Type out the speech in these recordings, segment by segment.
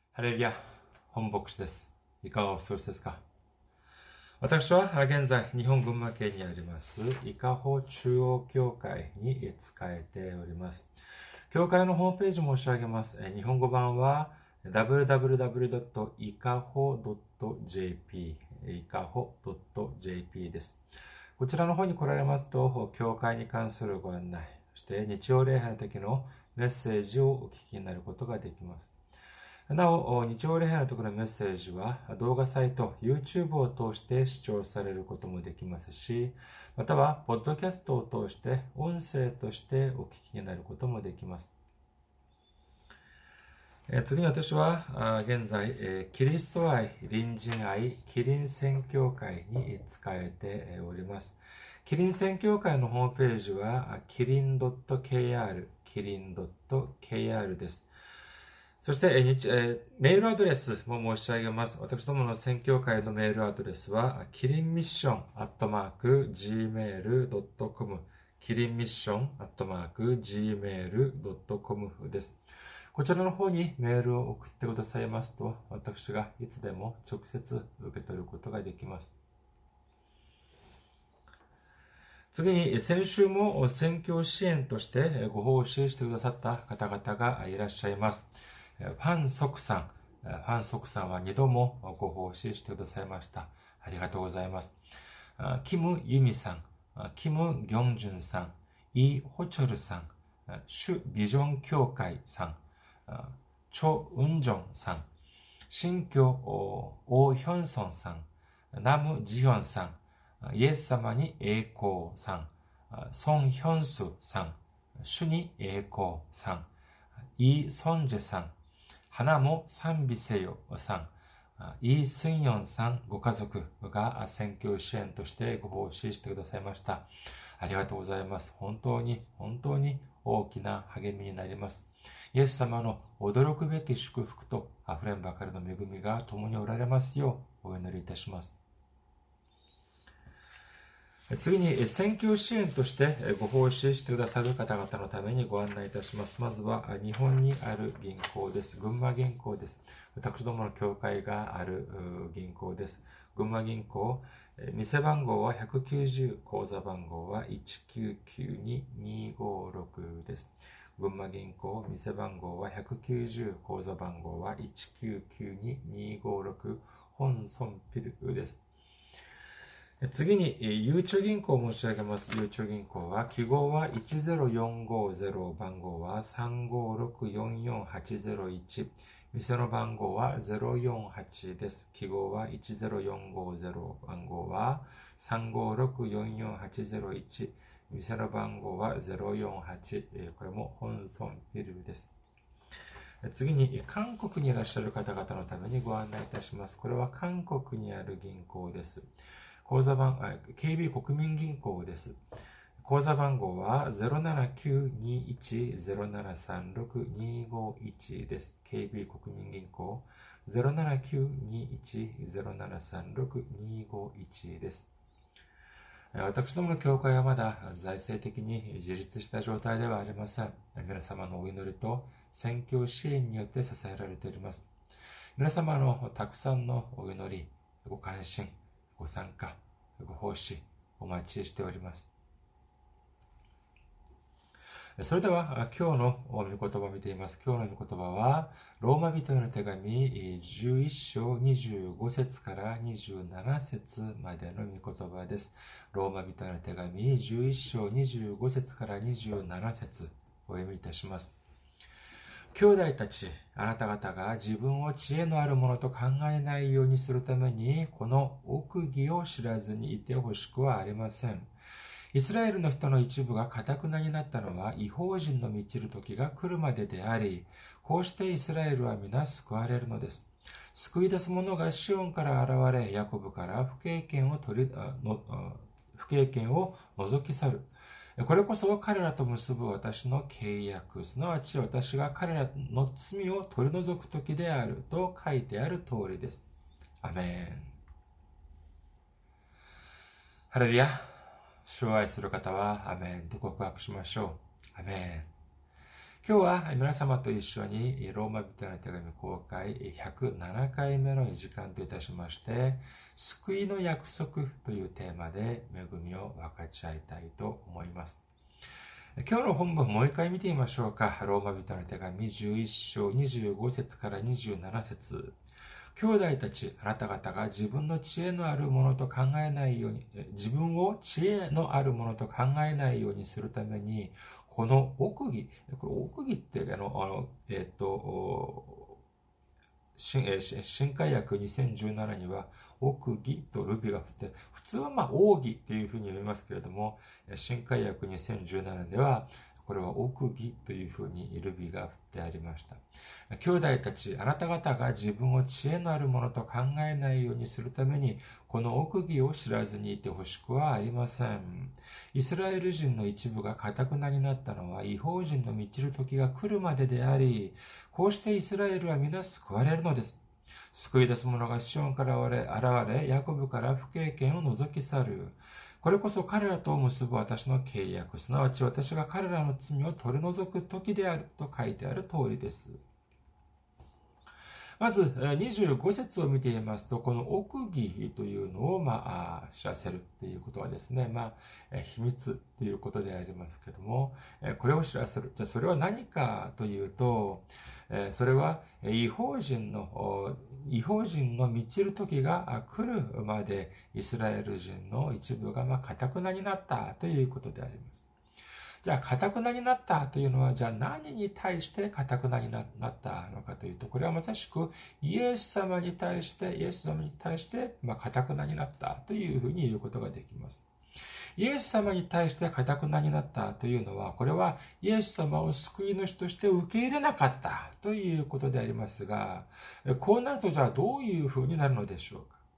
ハレルヤ、本牧師です。いかがお過ごしですか？私は現在、日本群馬県にあります、伊香保中央教会に仕えております。教会のホームページ申し上げます。日本語版は www.ikaho.jp いかほ .jp です。こちらの方に来られますと、教会に関するご案内、そして日曜礼拝の時のメッセージをお聞きになることができます。なお、日曜礼拝のところのメッセージは動画サイト、YouTube を通して視聴されることもできますし、または、ポッドキャストを通して音声としてお聞きになることもできます。次に私は、現在、キリスト愛、隣人愛、キリン宣教会に仕えております。キリン宣教会のホームページは、キリン .kr、キリン .kr です。そして、メールアドレスも申し上げます。私どもの宣教会のメールアドレスは、キリンミッション@gmail.com、キリンミッション@gmail.com です。こちらの方にメールを送ってくださいますと、私がいつでも直接受け取ることができます。次に、先週も宣教支援としてご奉仕してくださった方々がいらっしゃいます。ファン・ソクさんは2度もご奉仕してくださいました。ありがとうございます。キム・ユミさん、キム・ギョンジュンさん、イ・ホチョルさん、シュ・ビジョン協会さん、チョ・ウンジョンさん、新居オー・ヒョンソンさん、ナム・ジヒョンさん、イエス様に栄光さん、ソン・ヒョンスさん、主に栄光さん、イ・ソンジェさん、花も賛美せよさん、イ・スンヨンさんご家族が宣教支援としてご奉仕してくださいました。ありがとうございます。本当に大きな励みになります。イエス様の驚くべき祝福と溢れんばかりの恵みが共におられますようお祈りいたします。次に、宣教支援としてご奉仕してくださる方々のためにご案内いたします。まずは、日本にある銀行です。群馬銀行です。私どもの教会がある銀行です。群馬銀行、店番号は190、口座番号は1992256です。群馬銀行、店番号は190、口座番号は1992256、本村ピルです。次に、ゆうちょ銀行を申し上げます。ゆうちょ銀行は、記号は10450、番号は35644-801。店の番号は048です。記号は10450、番号は35644-801。店の番号は048。これも本村ビルです。次に、韓国にいらっしゃる方々のためにご案内いたします。これは韓国にある銀行です。口座番、KB 国民銀行です。口座番号は 07921-0736-251 です。KB 国民銀行 07921-0736-251 です。私どもの教会はまだ財政的に自立した状態ではありません。皆様のお祈りと宣教支援によって支えられております。皆様のたくさんのお祈り、ご関心、ご参加、ご奉仕、お待ちしております。それでは、今日の御言葉を見ています。今日の御言葉は、ローマ人への手紙11章25節から27節までの御言葉です。ローマ人への手紙11章25節から27節お読みいたします。兄弟たち、あなた方が自分を知恵のあるものと考えないようにするために、この奥義を知らずにいてほしくはありません。イスラエルの人の一部が堅くなになったのは、異邦人の満ちる時が来るまでであり、こうしてイスラエルは皆救われるのです。救い出す者がシオンから現れ、ヤコブから不経験を除き去る。これこそ彼らと結ぶ私の契約、すなわち私が彼らの罪を取り除く時であると書いてある通りです。アメン。ハレルヤ。主を愛する方はアメンと告白しましょう。アメン。 今日は皆様と一緒にローマ人への手紙公開107回目の時間といたしまして、救いの約束というテーマで恵みを分かち合いたいと思います。今日の本文もう一回見てみましょうか。ローマ人の手紙11章25節から27節。兄弟たち、あなた方が自分の知恵のあるものと考えないように、自分を知恵のあるものと考えないようにするために、この奥義、これ奥義って新海訳2017には奥義とルビが振って、普通は奥義というふうに読みますけれども、新海訳2017では、これは奥義というふうにルビが振ってありました。兄弟たち、あなた方が自分を知恵のあるものと考えないようにするために、この奥義を知らずにいてほしくはありません。イスラエル人の一部が堅くなになったのは、異邦人の満ちる時が来るまでであり、こうしてイスラエルは皆救われるのです。救い出す者がシオンから現れ、ヤコブから不経験を除き去る。これこそ彼らと結ぶ私の契約、すなわち私が彼らの罪を取り除く時であると書いてある通りです。まず、25節を見ていますと、この奥義というのを、知らせるということはですね、秘密ということでありますけども、これを知らせる。じゃあ、それは何かというと、それは、異邦人の満ちる時が来るまで、イスラエル人の一部が、堅くなになったということであります。じゃあ、堅くなになったというのは、じゃあ何に対して堅くなになったのかというと、これはまさしくイエス様に対して、堅くなになったというふうに言うことができます。イエス様に対して堅くなになったというのは、これはイエス様を救い主として受け入れなかったということでありますが、こうなるとじゃあどういうふうになるのでしょうか。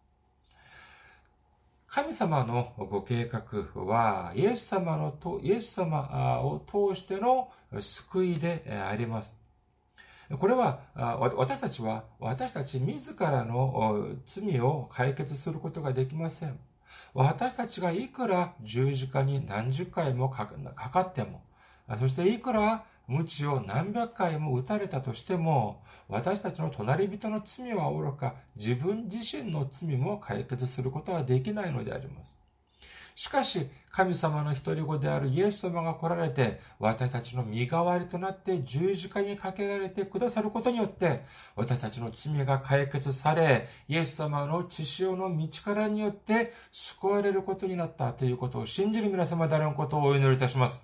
神様のご計画は、イエス様を通しての救いであります。これは、私たち自らの罪を解決することができません。私たちがいくら十字架に何十回もかかっても、そしていくら鞭を何百回も打たれたとしても、私たちの隣人の罪はおろか、自分自身の罪も解決することはできないのであります。しかし、神様の一人子であるイエス様が来られて、私たちの身代わりとなって十字架にかけられてくださることによって、私たちの罪が解決され、イエス様の血潮の道からによって救われることになったということを信じる皆様であることをお祈りいたします。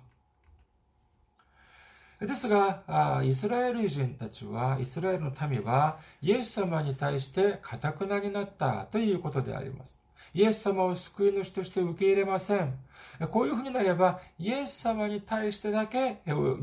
ですが、イスラエル人たちは、イスラエルの民は、イエス様に対して堅くなになったということであります。イエス様を救い主として受け入れません。こういうふうになれば、イエス様に対してだけ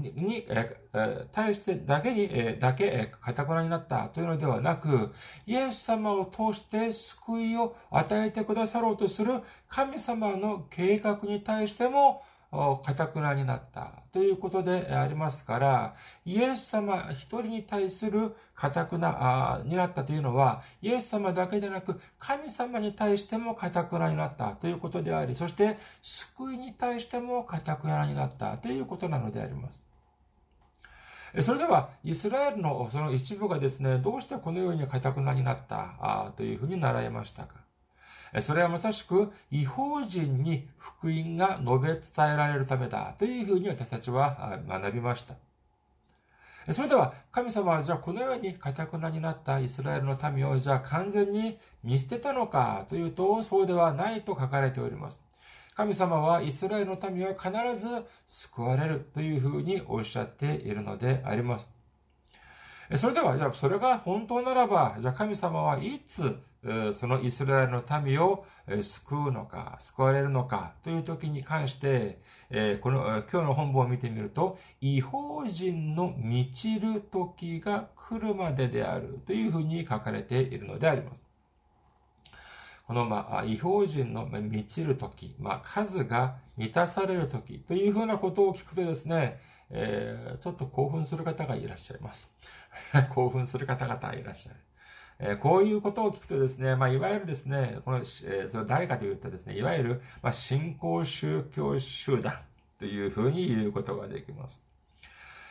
堅くなになったというのではなく、イエス様を通して救いを与えてくださろうとする神様の計画に対しても、堅くなになったということでありますから、イエス様一人に対する堅くなになったというのは、イエス様だけでなく、神様に対しても堅くなになったということであり、そして救いに対しても堅くなになったということなのであります。それでは、イスラエルのその一部がですね、どうしてこのように堅くなになったというふうに習いましたか。それはまさしく異邦人に福音が述べ伝えられるためだというふうに私たちは学びました。それでは神様はじゃあこのように堅くなになったイスラエルの民をじゃあ完全に見捨てたのかというとそうではないと書かれております。神様はイスラエルの民は必ず救われるというふうにおっしゃっているのであります。それでは、じゃあそれが本当ならば、じゃあ神様はいつそのイスラエルの民を救うのか、救われるのかという時に関して、今日の本文を見てみると、異邦人の満ちる時が来るまでであるというふうに書かれているのであります。この、異邦人の満ちる時、数が満たされる時というふうなことを聞くとですね、ちょっと興奮する方がいらっしゃいます。興奮する方々いらっしゃる。こういうことを聞くとですね、いわゆるですね、それ誰かというとですね、いわゆる、新興宗教集団というふうに言うことができます。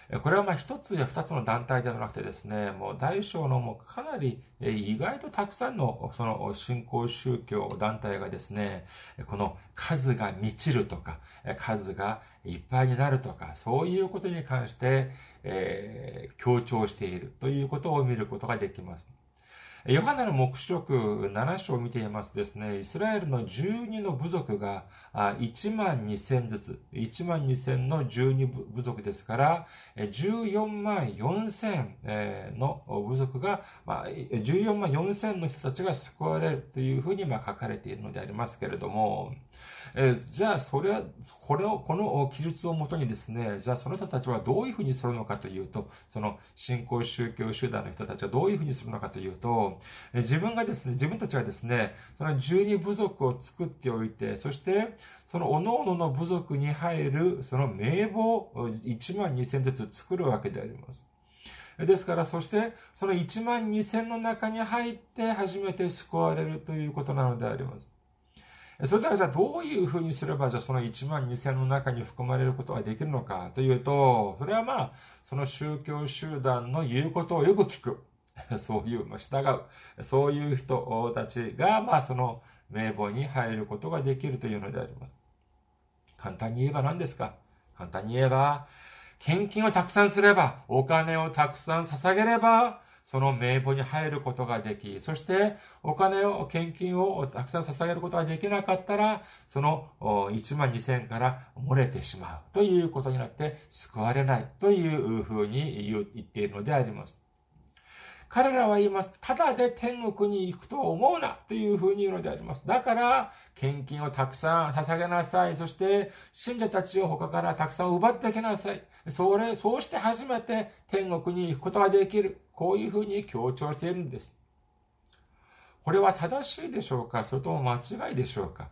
これは一つや二つの団体ではなくてですね、もう大小のもうかなり意外とたくさんのその新興宗教団体がですね、この数が満ちるとか、数がいっぱいになるとか、そういうことに関して、強調しているということを見ることができます。ヨハネの黙示録7章を見ていますですね、イスラエルの12の部族が1万2000ずつ、1万2000の12部族ですから、14万4000の部族が、14万4000の人たちが救われるというふうに書かれているのでありますけれども、じゃあ、この記述をもとにですね、じゃあその人たちはどういうふうにするのかというと、その新興宗教集団の人たちはどういうふうにするのかというと、自分たちがですね、その12部族を作っておいて、そして、その各々の部族に入る、その名簿を1万2000ずつ作るわけであります。ですから、そして、その1万2000の中に入って初めて救われるということなのであります。それではじゃあどういうふうにすればじゃあその1万2000の中に含まれることができるのかというと、それはその宗教集団の言うことをよく聞く。そういう、従う。そういう人たちが、その名簿に入ることができるというのであります。簡単に言えば何ですか？簡単に言えば、献金をたくさんすれば、お金をたくさん捧げれば、その名簿に入ることができ、そして献金をたくさん捧げることができなかったら、その1万2000から漏れてしまうということになって救われないというふうに言っているのであります。彼らは言います。ただで天国に行くと思うなというふうに言うのであります。だから、献金をたくさん捧げなさい。そして、信者たちを他からたくさん奪ってきなさい。そうして初めて天国に行くことができる。こういうふうに強調しているんです。これは正しいでしょうか？それとも間違いでしょうか？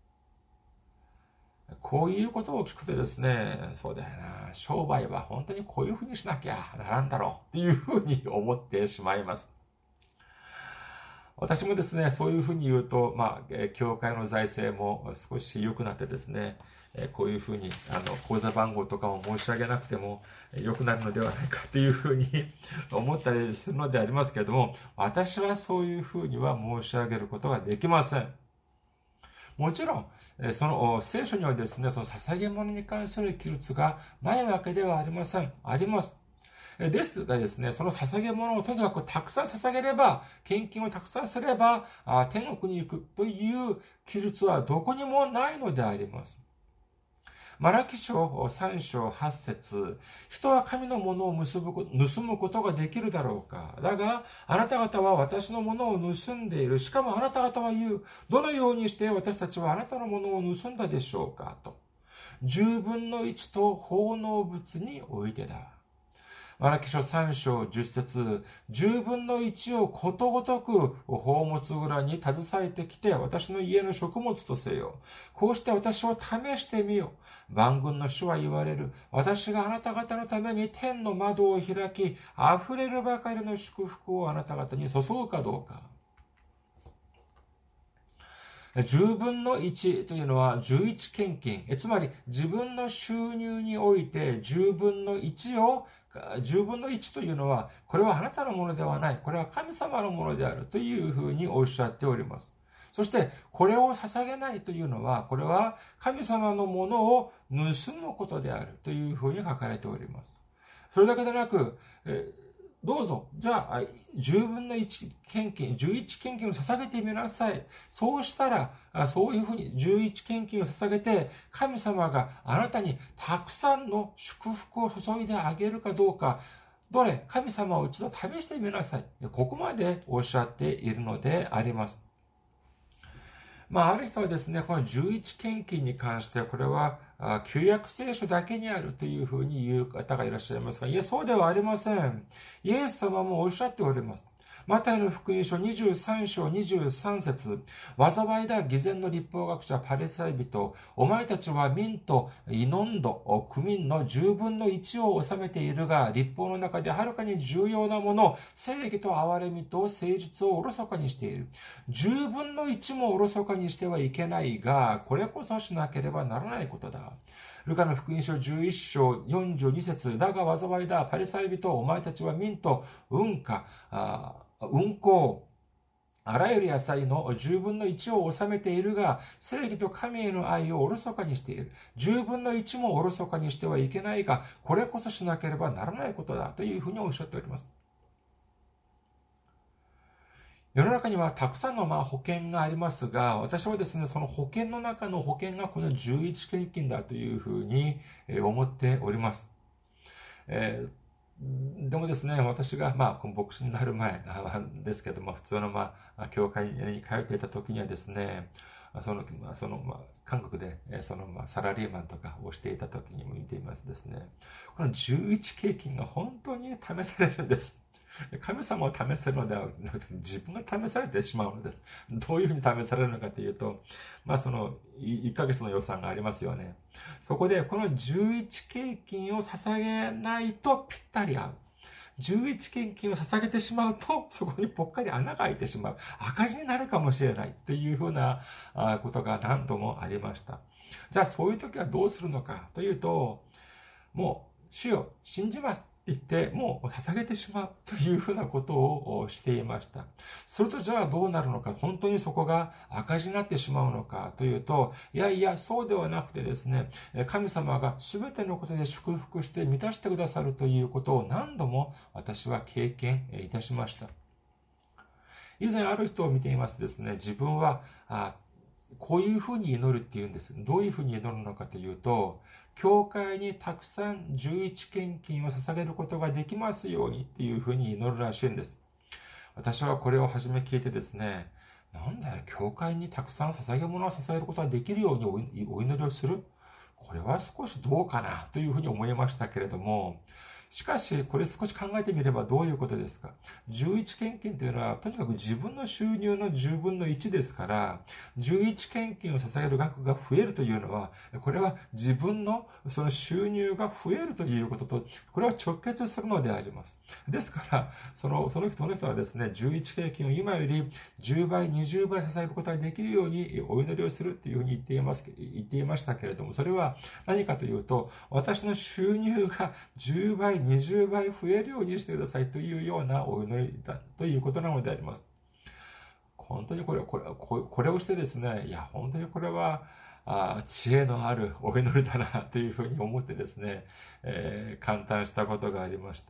こういうことを聞くとですね、そうだよな、商売は本当にこういうふうにしなきゃならんだろうっていうふうに思ってしまいます。私もですね、そういうふうに言うと、教会の財政も少し良くなってですね、こういうふうに、口座番号とかも申し上げなくても良くなるのではないかというふうに思ったりするのでありますけれども、私はそういうふうには申し上げることができません。もちろん、その聖書にはですね、その捧げ物に関する記述がないわけではありません。あります。ですがですね、その捧げ物をとにかくたくさん捧げれば、献金をたくさんすれば、天国に行くという記述はどこにもないのであります。マラキ書3章8節、人は神のものを盗むことができるだろうか。だが、あなた方は私のものを盗んでいる。しかもあなた方は言う。どのようにして私たちはあなたのものを盗んだでしょうかと。10分の1と奉納物においてだ。マラキ書3章10節、10分の1をことごとく宝物蔵に携えてきて私の家の食物とせよ。こうして私を試してみよう。万軍の主は言われる。私があなた方のために天の窓を開き、溢れるばかりの祝福をあなた方に注ぐかどうか。10分の1というのは11献金。つまり自分の収入において10分の1というのは、これはあなたのものではない。これは神様のものであるというふうにおっしゃっております。そして、これを捧げないというのは、これは神様のものを盗むことであるというふうに書かれております。それだけでなく、どうぞ、じゃあ、10分の1献金、11献金を捧げてみなさい。そうしたら、そういうふうに11献金を捧げて、神様があなたにたくさんの祝福を注いであげるかどうか、神様を一度試してみなさい。ここまでおっしゃっているのであります。ある人はですね、この11献金に関して、これは旧約聖書だけにあるというふうに言う方がいらっしゃいますが、いや、そうではありません。イエス様もおっしゃっております。マタイの福音書23章23節、災いだ偽善の律法学者パリサイ人、お前たちは民とイノンド、区民の10分の1を治めているが、律法の中ではるかに重要なもの、正義と憐れみと誠実をおろそかにしている。10分の1もおろそかにしてはいけないが、これこそしなければならないことだ。 ルカの福音書11章42節、だが災いだ、パリサイ人、お前たちは民と運河、運行、あらゆる野菜の10分の1を収めているが、正義と神への愛をおろそかにしている。10分の1もおろそかにしてはいけないが、これこそしなければならないことだというふうにおっしゃっております。世の中にはたくさんの保険がありますが、私はですね、その保険の中の保険がこの11献金だというふうに思っております。でもですね、私が、この牧師になる前ですけども、普通の、教会に通っていた時にはですね、韓国で、サラリーマンとかをしていた時にも見ていますですね、この11献金が本当に試されるんです。神様を試せるのではなくて、自分が試されてしまうのです。どういうふうに試されるのかというと、1ヶ月の予算がありますよね。そこで、この11献金を捧げないとぴったり合う。11献金を捧げてしまうと、そこにぽっかり穴が開いてしまう。赤字になるかもしれない。というふうなことが何度もありました。じゃあ、そういう時はどうするのかというと、もう、主よ、信じます。言って、もう捧げてしまうというふうなことをしていました。するとじゃあどうなるのか、本当にそこが赤字になってしまうのかというと、いやいや、そうではなくてですね、神様が全てのことで祝福して満たしてくださるということを何度も私は経験いたしました。以前ある人を見ていますとですね、自分は、こういうふうに祈るっていうんです。どういうふうに祈るのかというと、教会にたくさん11献金を捧げることができますようにっていうふうに祈るらしいんです。私はこれを初め聞いてですね、なんだよ、教会にたくさん捧げ物を捧げることができるようにお祈りをする？これは少しどうかなというふうに思いましたけれども、しかし、これ少し考えてみればどういうことですか。11献金というのは、とにかく自分の収入の10分の1ですから、11献金を捧げる額が増えるというのは、これは自分のその収入が増えるということと、これは直結するのであります。ですから、その人はですね、11献金を今より10倍、20倍捧げることができるようにお祈りをするというふうに言っていましたけれども、それは何かというと、私の収入が10倍、20倍増えるようにしてくださいというようなお祈りだということなのであります。本当にこれをしてですね、いや、本当にこれは、知恵のあるお祈りだなというふうに思ってですね、感嘆したことがありました。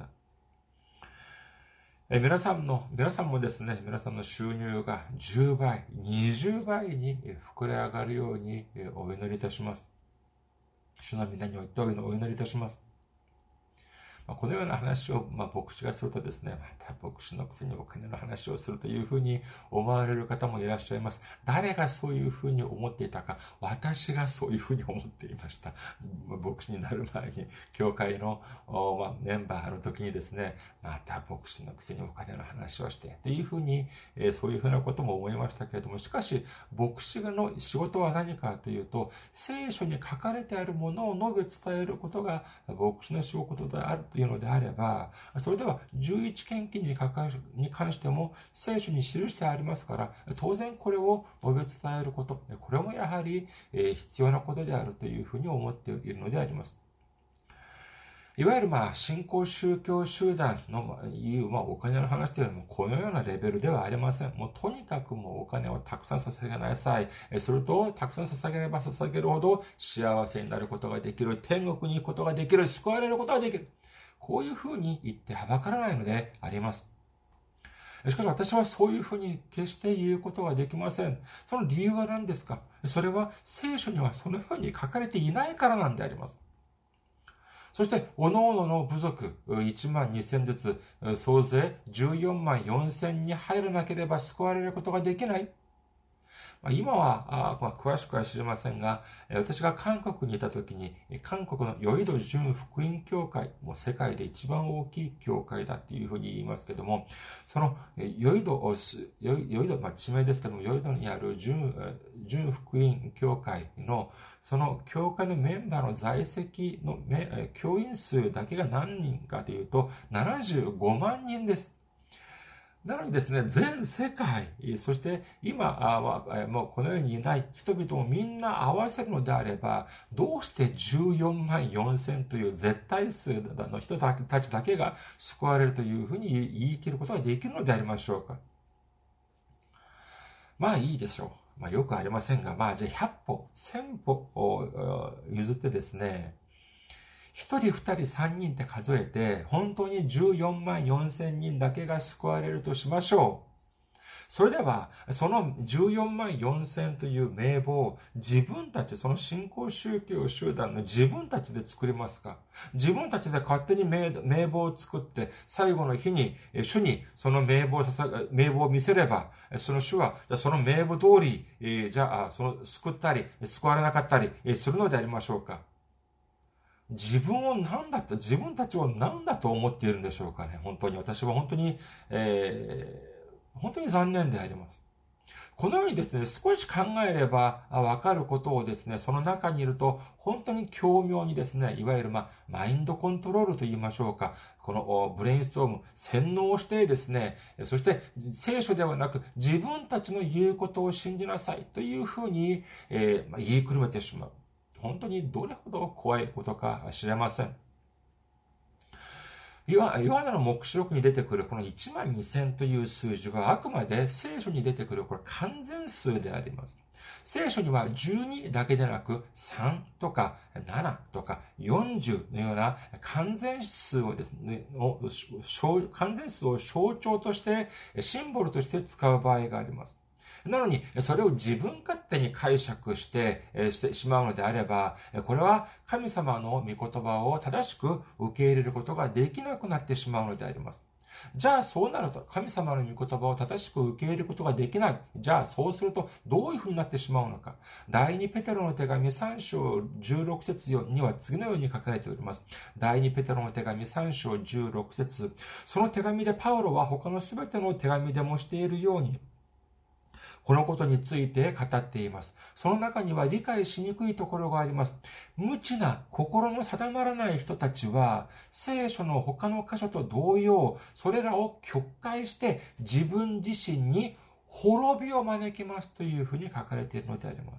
皆さんもですね、皆さんの収入が10倍、20倍に膨れ上がるようにお祈りいたします。主の皆においてお祈りいたします。このような話を、牧師がするとですね、また牧師のくせにお金の話をするというふうに思われる方もいらっしゃいます。誰がそういうふうに思っていたか、私がそういうふうに思っていました。牧師になる前に、教会のメンバーの時にですね、また牧師のくせにお金の話をして、というふうに、そういうふうなことも思いましたけれども、しかし、牧師の仕事は何かというと、聖書に書かれてあるものを述べ伝えることが牧師の仕事であるというのであれば、それでは11献金に関しても聖書に記してありますから、当然これを述べ伝えること、これもやはり必要なことであるというふうに思っているのであります。いわゆる新興宗教集団のいうお金の話というのもこのようなレベルではありません。もうとにかくもうお金をたくさん捧げなさい。するとたくさん捧げれば捧げるほど幸せになることができる。天国に行くことができる。救われることができる。こういうふうに言ってはばからないのであります。しかし私はそういうふうに決して言うことができません。その理由は何ですか？それは聖書にはそのように書かれていないからなんであります。そして、各々の部族1万2000ずつ、総勢14万4000に入らなければ救われることができない。今は詳しくは知りませんが、私が韓国にいた時に、韓国のヨイド準福音教会、もう世界で一番大きい教会だっていうふうに言いますけども、そのヨイド、地名ですけども、ヨイドにある準福音教会の、その教会のメンバーの在籍の教員数だけが何人かというと、75万人です。 なのにですね、全世界、そして今、もうこの世にいない人々をみんな合わせるのであれば、どうして14万4千という絶対数の人たちだけが救われるというふうに言い切ることができるのでありましょうか。まあいいでしょう。まあよくありませんが、まあじゃあ100歩、1000歩を譲ってですね、1人、2人、3人って数えて、本当に14万4千人だけが救われるとしましょう。それでは、その14万4千という名簿を自分たち、その信仰宗教集団の自分たちで作りますか？自分たちで勝手に名簿を作って、最後の日に主にその名簿を見せれば、その主はその名簿通り、救ったり、救われなかったりするのでありましょうか？自分たちを何だと思っているんでしょうかね。本当に、私は本当に、本当に残念であります。このようにですね、少し考えればわかることをですね、その中にいると、本当に巧妙にですね、いわゆるマインドコントロールと言いましょうか。このブレインストーム、洗脳をしてですね、そして聖書ではなく自分たちの言うことを信じなさいというふうに、言いくるめてしまう。本当にどれほど怖いことか知れません。ヨハネの黙示録に出てくるこの1万2000という数字はあくまで聖書に出てくるこれ完全数であります。聖書には12だけでなく3とか7とか40のような完全数をですね、完全数を象徴として、シンボルとして使う場合があります。なのに、それを自分勝手に解釈してしまうのであれば、これは神様の御言葉を正しく受け入れることができなくなってしまうのであります。じゃあそうなると、神様の御言葉を正しく受け入れることができない。じゃあそうすると、どういうふうになってしまうのか。第2ペテロの手紙3章16節には次のように書かれております。第2ペテロの手紙3章16節。その手紙でパウロは他のすべての手紙でもしているように、このことについて語っています。その中には理解しにくいところがあります。無知な心の定まらない人たちは、聖書の他の箇所と同様、それらを曲解して自分自身に滅びを招きますというふうに書かれているのであります。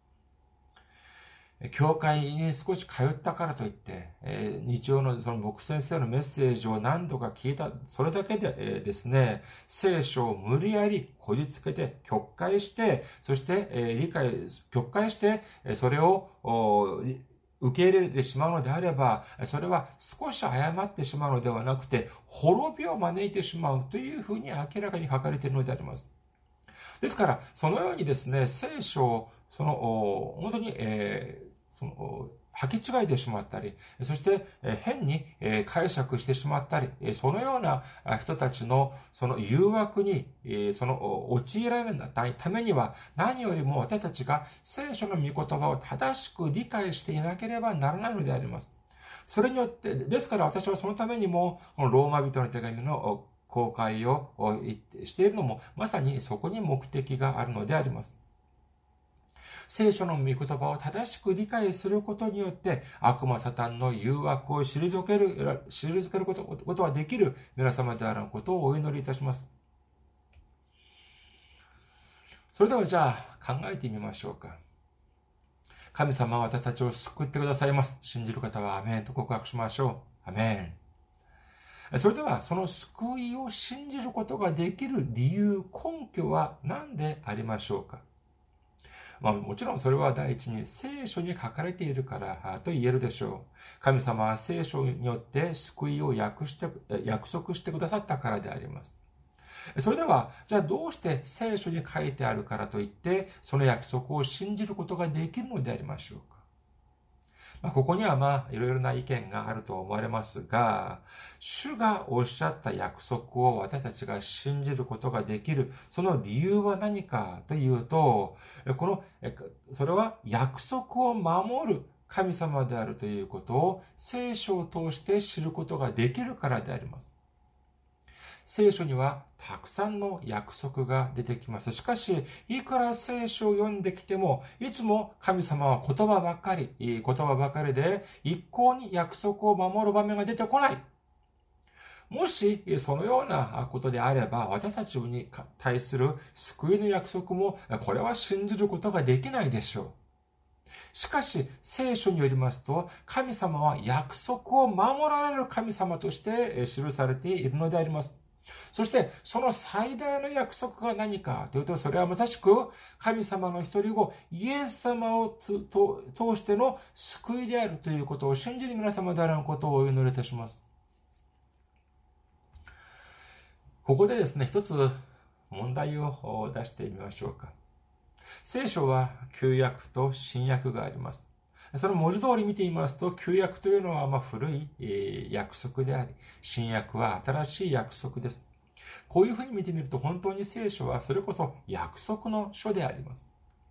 教会に少し通ったからといって、日曜のその牧先生のメッセージを何度か聞いた、それだけでですね、聖書を無理やりこじつけて、曲解して、そして曲解して、それを受け入れてしまうのであれば、それは少し誤ってしまうのではなくて、滅びを招いてしまうというふうに明らかに書かれているのであります。ですから、そのようにですね、聖書を本当に、履き違えてしまったり、そして変に解釈してしまったり、そのような人たちのその誘惑に陥られないためには、何よりも私たちが聖書の御言葉を正しく理解していなければならないのであります。それによって、ですから私はそのためにも、このローマ人の手紙の公開をしているのも、まさにそこに目的があるのであります。聖書の御言葉を正しく理解することによって、悪魔サタンの誘惑を退けることができる皆様であることをお祈りいたします。それではじゃあ考えてみましょうか。神様は私たちを救ってくださいます。信じる方はアメンと告白しましょう。アメン。それではその救いを信じることができる理由、根拠は何でありましょうか。もちろんそれは第一に聖書に書かれているからと言えるでしょう。神様は聖書によって救いを約束してくださったからであります。それでは、じゃあどうして聖書に書いてあるからといって、その約束を信じることができるのでありましょうか。ここにはいろいろな意見があると思われますが、主がおっしゃった約束を私たちが信じることができる、その理由は何かというと、それは約束を守る神様であるということを聖書を通して知ることができるからであります。聖書にはたくさんの約束が出てきます。しかし、いくら聖書を読んできても、いつも神様は言葉ばかりで、一向に約束を守る場面が出てこない。 もしそのようなことであれば、私たちに対する救いの約束も、これは信じることができないでしょう。しかし、聖書によりますと、神様は約束を守られる神様として記されているのであります。そして、その最大の約束が何かというと、それはまさしく、神様の一人子、イエス様を通しての救いであるということを信じる皆様であることをお祈りいたします。ここでですね、一つ問題を出してみましょうか。聖書は旧約と新約があります。その文字通り見てみますと、旧約というのは古い約束であり、新約は新しい約束です。こういうふうに見てみると、本当に聖書はそれこそ約束の書であります。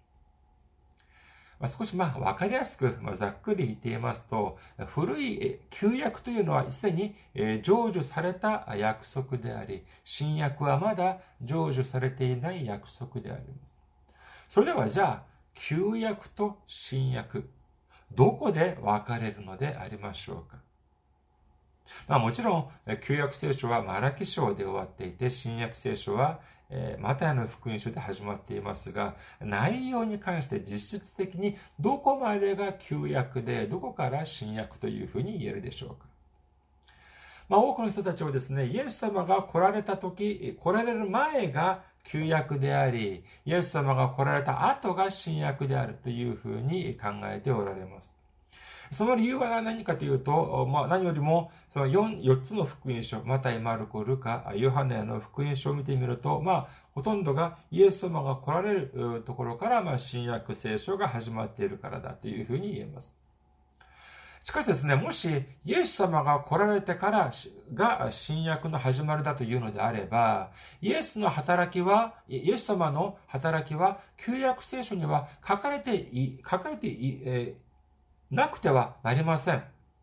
少しわかりやすく、ざっくり言っていますと、古い旧約というのはすでに成就された約束であり、新約はまだ成就されていない約束であります。それではじゃあ、旧約と新約、どこで分かれるのでありましょうか。もちろん、旧約聖書はマラキ書で終わっていて、新約聖書はマタイの福音書で始まっていますが、内容に関して実質的にどこまでが旧約で、どこから新約というふうに言えるでしょうか。多くの人たちはですね、イエス様が来られる前が旧約であり、イエス様が来られた後が新約であるというふうに考えておられます。その理由は何かというと、何よりも、その4つの福音書、マタイ、マルコ、ルカ、ヨハネの福音書を見てみると、ほとんどがイエス様が来られるところから、新約聖書が始まっているからだというふうに言えます。しかしですね、もしイエス様が来られてからが新約の始まりだというのであれば、イエス様の働きは旧約聖書には書かれてなくてはなりません。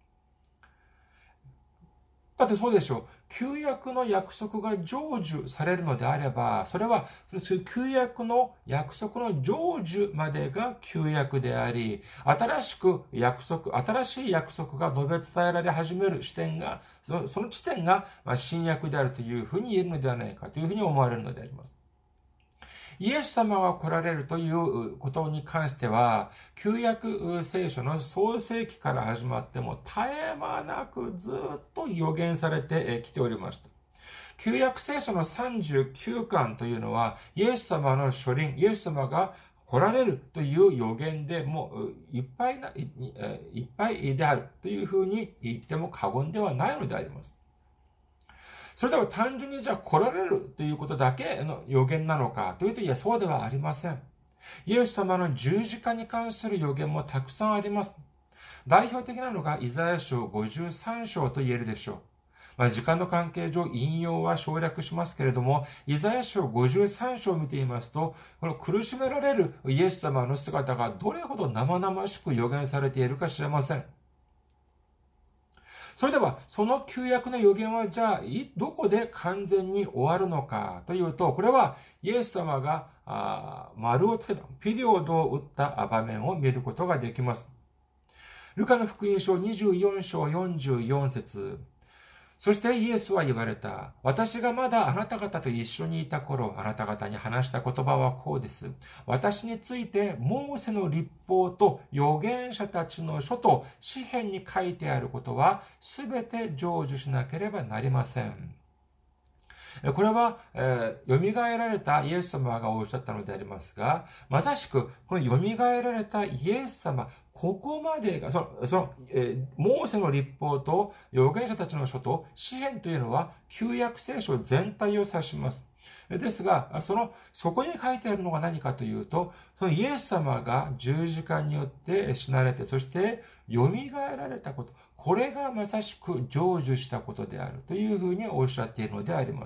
だってそうでしょう。旧約の約束が成就されるのであれば、それは旧約の約束の成就までが旧約であり、新しい約束が述べ伝えられ始める視点が、その地点が新約であるというふうに言えるのではないかというふうに思われるのであります。イエス様が来られるということに関しては、旧約聖書の創世記から始まっても絶え間なくずっと予言されてきておりました。旧約聖書の39巻というのは、イエス様の書輪、イエス様が来られるという予言でもういっぱいであるというふうに言っても過言ではないのであります。それでは単純にじゃあ来られるということだけの予言なのかというと、いや、そうではありません。イエス様の十字架に関する予言もたくさんあります。代表的なのがイザヤ書53章と言えるでしょう。時間の関係上引用は省略しますけれども、イザヤ書53章を見ていますと、この苦しめられるイエス様の姿がどれほど生々しく予言されているか知れません。それでは、その旧約の予言はじゃあ、どこで完全に終わるのかというと、これはイエス様が丸をつけた、ピリオドを打った場面を見ることができます。ルカの福音書24章44節。そしてイエスは言われた。私がまだあなた方と一緒にいた頃、あなた方に話した言葉はこうです。私について、モーセの律法と預言者たちの書と詩篇に書いてあることは、すべて成就しなければなりません。これは、蘇られたイエス様がおっしゃったのでありますが、まさしく、この蘇られたイエス様、ここまでが、モーセの律法と預言者たちの書と詩篇というのは、旧約聖書全体を指します。ですが、そこに書いてあるのが何かというと、そのイエス様が十字架によって死なれて、そして蘇られたこと、これがまさしく成就したことであるというふうにおっしゃっているのであります。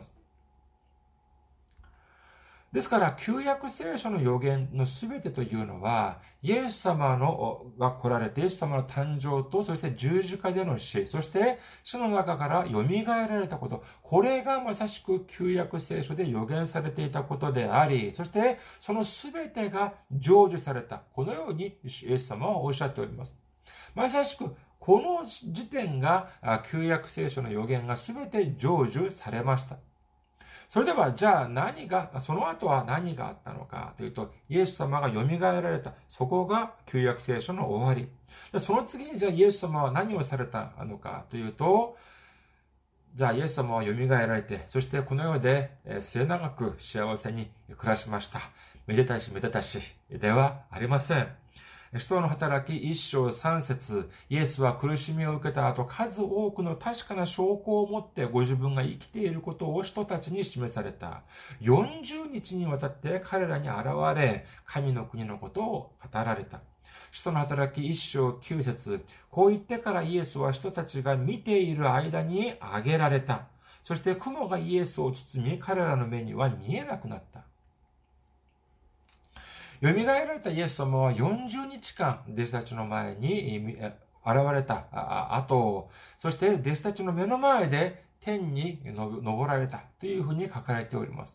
ですから、旧約聖書の予言のすべてというのは、イエス様が来られて、イエス様の誕生と、そして十字架での死、そして死の中から蘇られたこと、これがまさしく旧約聖書で予言されていたことであり、そしてそのすべてが成就された。このようにイエス様はおっしゃっております。まさしくこの時点が旧約聖書の予言が全て成就されました。それでは、じゃあその後は何があったのかというと、イエス様が蘇られた。そこが旧約聖書の終わり。その次にじゃあイエス様は何をされたのかというと、じゃあイエス様は蘇られて、そしてこの世で末永く幸せに暮らしました。めでたしめでたしではありません。使徒の働き1章3節、イエスは苦しみを受けた後、数多くの確かな証拠を持ってご自分が生きていることを人たちに示された。40日にわたって彼らに現れ、神の国のことを語られた。使徒の働き1章9節、こう言ってからイエスは人たちが見ている間に挙げられた。そして雲がイエスを包み、彼らの目には見えなくなった。蘇られたイエス様は40日間弟子たちの前に現れた後、そして弟子たちの目の前で天に昇られたというふうに書かれております。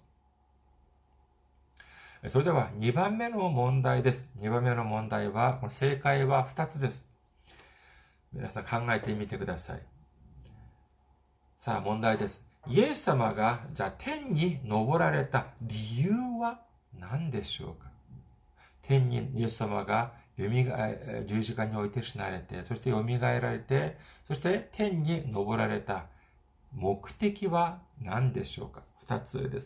それでは2番目の問題です。2番目の問題は、この正解は2つです。皆さん考えてみてください。さあ問題です。イエス様がじゃあ天に昇られた理由は何でしょうか。天にイエス様が十字架において死なれて、そして蘇られて、そして天に昇られた目的は何でしょうか。2つです。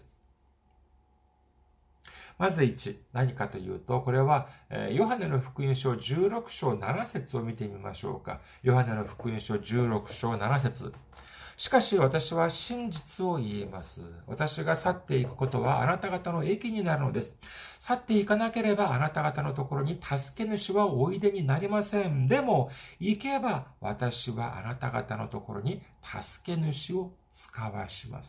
まず1、何かというと、これはヨハネの福音書16章7節を見てみましょうか。ヨハネの福音書16章7節。しかし私は真実を言います。私が去っていくことはあなた方の益になるのです。去っていかなければあなた方のところに助け主はおいでになりません。でも行けば私はあなた方のところに助け主を使わします。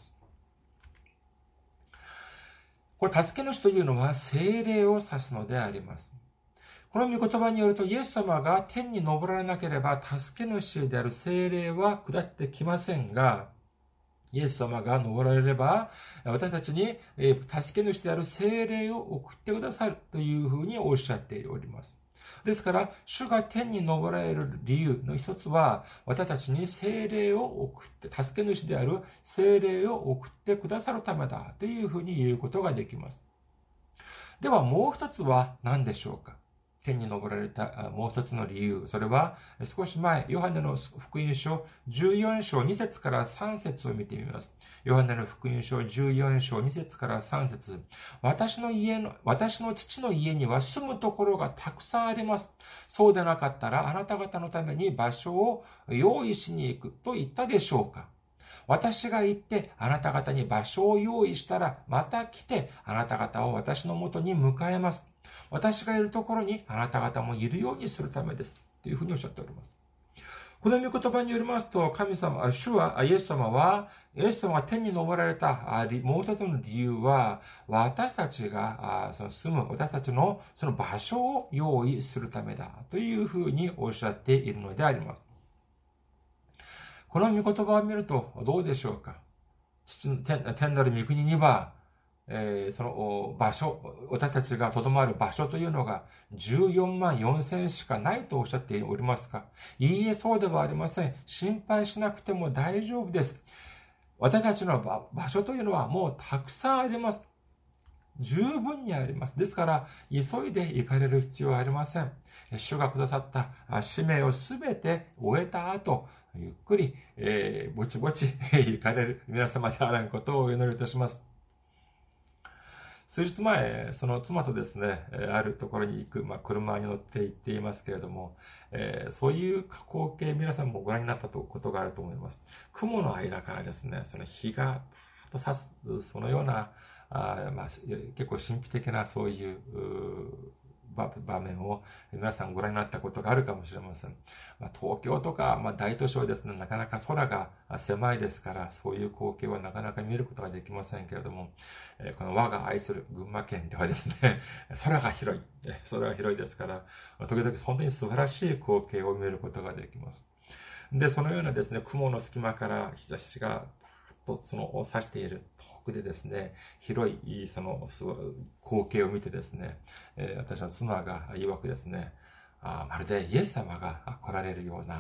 これ助け主というのは聖霊を指すのであります。この御言葉によるとイエス様が天に昇られなければ助け主である聖霊は下ってきませんが、イエス様が昇られれば私たちに助け主である聖霊を送ってくださるというふうにおっしゃっております。ですから、主が天に昇られる理由の一つは、私たちに聖霊を送って、助け主である聖霊を送ってくださるためだというふうに言うことができます。ではもう一つは何でしょうか。天に昇られたもう一つの理由。それは少し前、ヨハネの福音書14章2節から3節を見てみます。ヨハネの福音書14章2節から3節。私の父の家には住むところがたくさんあります。そうでなかったらあなた方のために場所を用意しに行くと言ったでしょうか。私が行ってあなた方に場所を用意したらまた来てあなた方を私のもとに迎えます。私がいるところにあなた方もいるようにするためです。というふうにおっしゃっております。この御言葉によりますと、イエス様が天に昇られたもう一つの理由は、私たちが住む、私たちのその場所を用意するためだというふうにおっしゃっているのであります。この御言葉を見るとどうでしょうか。天なる御国には、その場所、私たちがとどまる場所というのが14万4千しかないとおっしゃっておりますか。いいえ、そうではありません。心配しなくても大丈夫です。私たちの場所というのはもうたくさんあります。十分にあります。ですから、急いで行かれる必要はありません。主がくださった使命をすべて終えた後、ゆっくり、ぼちぼち行かれる皆様であらんことをお祈りいたします。数日前、その妻とですね、あるところに行く、車に乗って行っていますけれども、そういう光景皆さんもご覧になったことがあると思います。雲の間からですね、その日がパーッと差す、そのような、結構神秘的なそういう場面を皆さんご覧になったことがあるかもしれません。東京とか、大都市はですね、なかなか空が狭いですから、そういう光景はなかなか見ることができませんけれども、この我が愛する群馬県ではですね、空が広いですから、時々本当に素晴らしい光景を見ることができます。で、そのようなですね、雲の隙間から日差しがとその指している遠くでですね、広いその光景を見てですね、私の妻が曰くですね、まるでイエス様が来られるような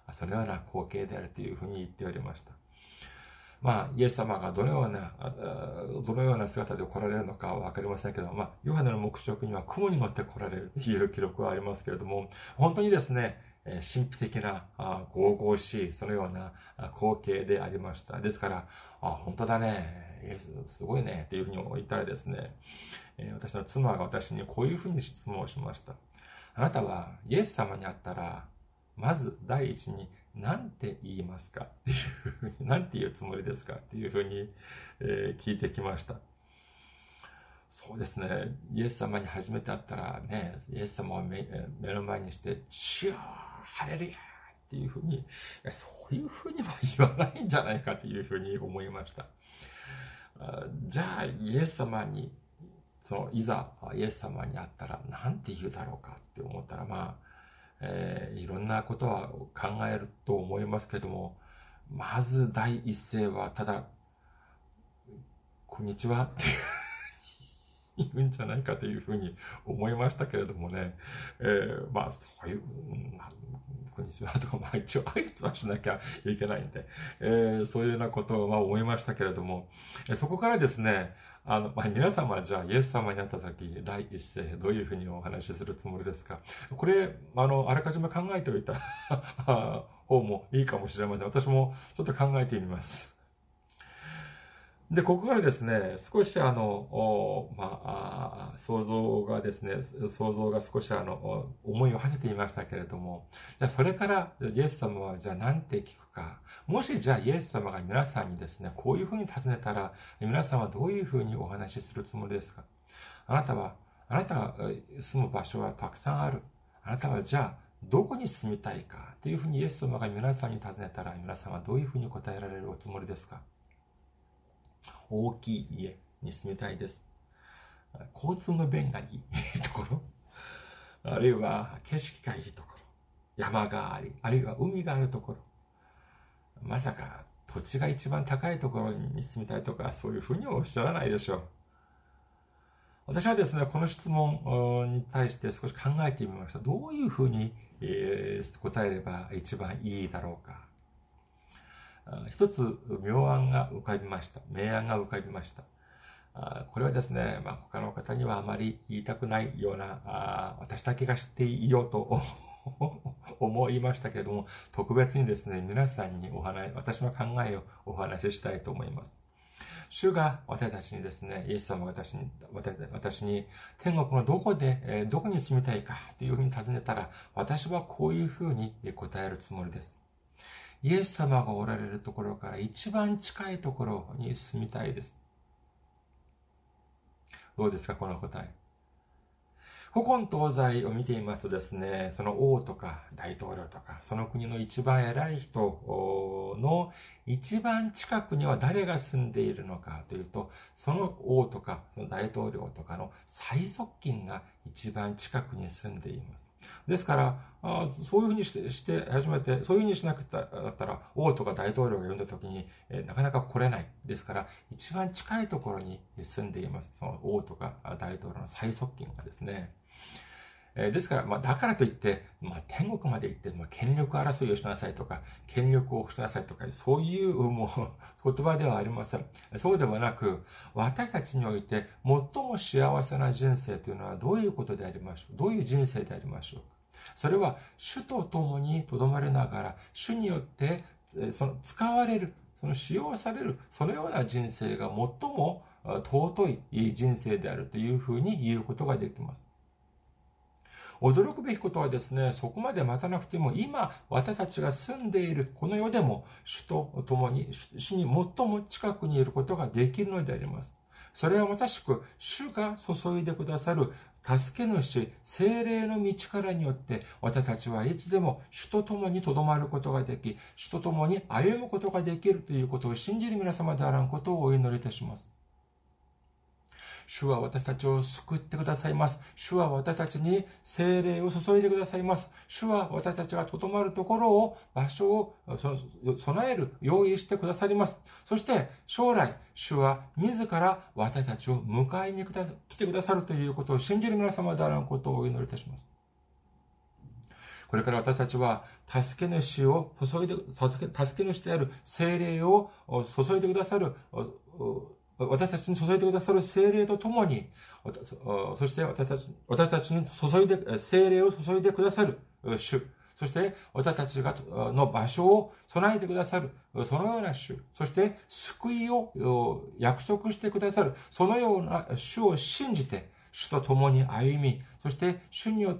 そのような光景であるというふうに言っておりました。イエス様がどのような姿で来られるのかはわかりませんけど、ヨハネの黙示録には雲に乗って来られるという記録はありますけれども、本当にですね、神秘的な、神々しい、そのような光景でありました。ですから、本当だね、イエスすごいね、というふうに言ったらですね、私の妻が私にこういうふうに質問をしました。あなたはイエス様に会ったら、まず第一に何て言いますかっていうふうに、何て言うつもりですかっていうふうに、聞いてきました。そうですね。イエス様に初めて会ったらね、イエス様を目の前にして、主よハレルヤっていうふうに、そういうふうには言わないんじゃないかというふうに思いました。じゃあ、イエス様に、いざイエス様に会ったら何て言うだろうかって思ったら、いろんなことは考えると思いますけども、まず第一声はただ、こんにちはって言うんじゃないかというふうに思いましたけれどもね。そういう、こんにちはとか、一応挨拶はしなきゃいけないんで、そういうようなことを思いましたけれども、そこからですね、皆様はじゃあイエス様に会った時、第一声どういうふうにお話しするつもりですか？これ、あらかじめ考えておいた方もいいかもしれません。私もちょっと考えてみます。で、ここからですね、少し想像が少し思いを馳せていましたけれども、じゃあそれからイエス様はじゃあ何て聞くか。もしじゃあイエス様が皆さんにですね、こういうふうに尋ねたら、皆さんはどういうふうにお話しするつもりですか？あなたが住む場所はたくさんある。あなたはじゃあどこに住みたいかというふうにイエス様が皆さんに尋ねたら、皆さんはどういうふうに答えられるおつもりですか？大きい家に住みたいです。交通の便がいいところ、あるいは景色がいいところ、山があり、あるいは海があるところ、まさか土地が一番高いところに住みたいとか、そういうふうにはおっしゃらないでしょう。私はですね、この質問に対して少し考えてみました。どういうふうに答えれば一番いいだろうか。一つ明暗が浮かびました。明暗が浮かびました。これはですね、他の方にはあまり言いたくないような、私だけが知っていようと思いましたけれども、特別にですね、皆さんに私の考えをお話ししたいと思います。主が私たちにですね、イエス様が私に天国のどこに住みたいかというふうに尋ねたら、私はこういうふうに答えるつもりです。イエス様がおられるところから一番近いところに住みたいです。どうですか、この答え。古今東西を見ていますとですね、その王とか大統領とか、その国の一番偉い人の一番近くには誰が住んでいるのかというと、その王とかその大統領とかの最側近が一番近くに住んでいます。ですから、そういうふうにして初めて、そういうふうにしなくだったら、王とか大統領が呼んだ時に、なかなか来れない。ですから、一番近いところに住んでいます。その王とか大統領の最側近がですね。ですから、だからといって、天国まで行って、権力争いをしなさいとか、権力をしなさいとか、そういう言葉ではありません。そうではなく、私たちにおいて最も幸せな人生というのはどういうことでありましょう？どういう人生でありましょうか？それは、主と共に留まりながら、主によって使われる、使用される、そのような人生が最も尊い人生であるというふうに言うことができます。驚くべきことはですね、そこまで待たなくても、今、私たちが住んでいるこの世でも、主と共に、主に最も近くにいることができるのであります。それはまさしく、主が注いでくださる助け主、聖霊の道からによって、私たちはいつでも主と共に留まることができ、主と共に歩むことができるということを信じる皆様であらんことをお祈りいたします。主は私たちを救ってくださいます。主は私たちに聖霊を注いでくださいます。主は私たちが留まるところを、場所を備える、用意してくださります。そして将来、主は自ら私たちを迎えに来てくださるということを信じる皆様であらんことをお祈りいたします。 これから私たちは助け主である聖霊を注いでくださる、私たちに注いでくださる聖霊とともに、そして私たちに聖霊を注いでくださる主、そして私たちの場所を備えてくださる、そのような主、そして救いを約束してくださる、そのような主を信じて、主と共に歩み、そして主によって、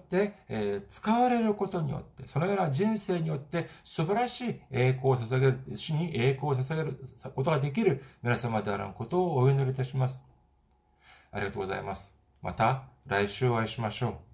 使われることによって、そのような人生によって素晴らしい栄光を捧げる、主に栄光を捧げることができる皆様であらんことをお祈りいたします。ありがとうございます。また来週お会いしましょう。